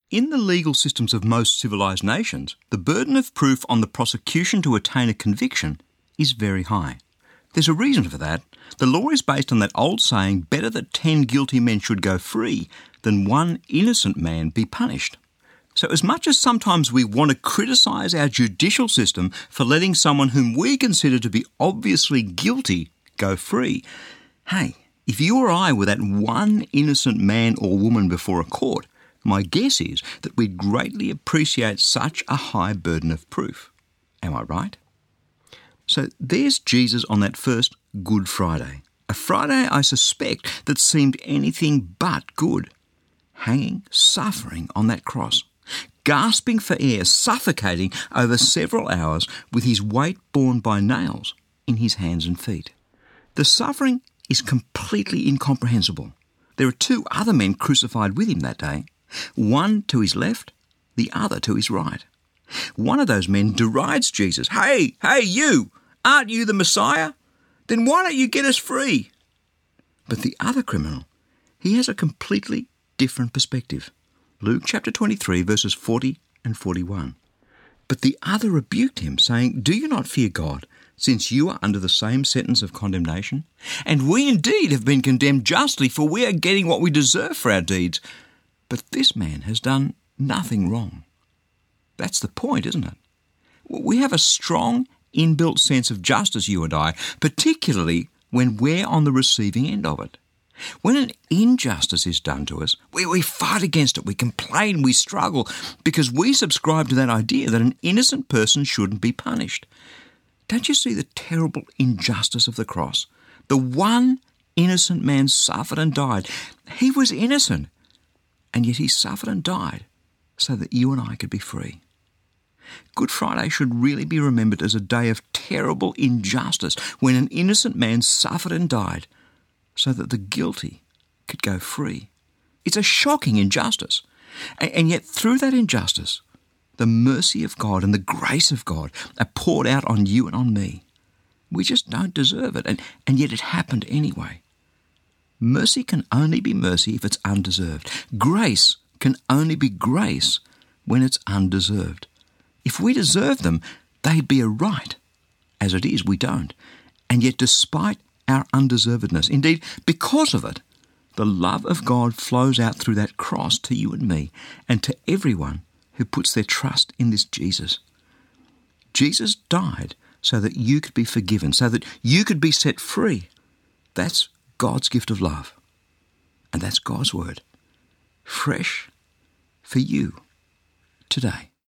In the legal systems of most civilised nations, the burden of proof on the prosecution to attain a conviction is very high. There's a reason for that. The law is based on that old saying, better that 10 guilty men should go free than one innocent man be punished. So as much as sometimes we want to criticise our judicial system for letting someone whom we consider to be obviously guilty go free, hey, if you or I were that one innocent man or woman before a court, my guess is that we'd greatly appreciate such a high burden of proof. Am I right? So there's Jesus on that first Good Friday, a Friday I suspect that seemed anything but good, hanging, suffering on that cross, gasping for air, suffocating over several hours with his weight borne by nails in his hands and feet. The suffering is completely incomprehensible. There are two other men crucified with him that day, one to his left, the other to his right. One of those men derides Jesus. Hey, you! Aren't you the Messiah? Then why don't you get us free? But the other criminal, he has a completely different perspective. Luke chapter 23, verses 40 and 41. But the other rebuked him, saying, Do you not fear God, since you are under the same sentence of condemnation? And we indeed have been condemned justly, for we are getting what we deserve for our deeds. But this man has done nothing wrong. That's the point, isn't it? We have a strong inbuilt sense of justice, you and I, particularly when we're on the receiving end of it. When an injustice is done to us, we fight against it, we complain, we struggle, because we subscribe to that idea that an innocent person shouldn't be punished. Don't you see the terrible injustice of the cross? The one innocent man suffered and died. He was innocent, and yet he suffered and died so that you and I could be free. Good Friday should really be remembered as a day of terrible injustice when an innocent man suffered and died so that the guilty could go free. It's a shocking injustice. And yet through that injustice, the mercy of God and the grace of God are poured out on you and on me. We just don't deserve it, and yet it happened anyway. Mercy can only be mercy if it's undeserved. Grace can only be grace when it's undeserved. If we deserve them, they'd be a right. As it is, we don't. And yet despite our undeservedness, indeed because of it, the love of God flows out through that cross to you and me and to everyone who puts their trust in this Jesus. Jesus died so that you could be forgiven, so that you could be set free. That's God's gift of love. And that's God's word. Fresh for you today.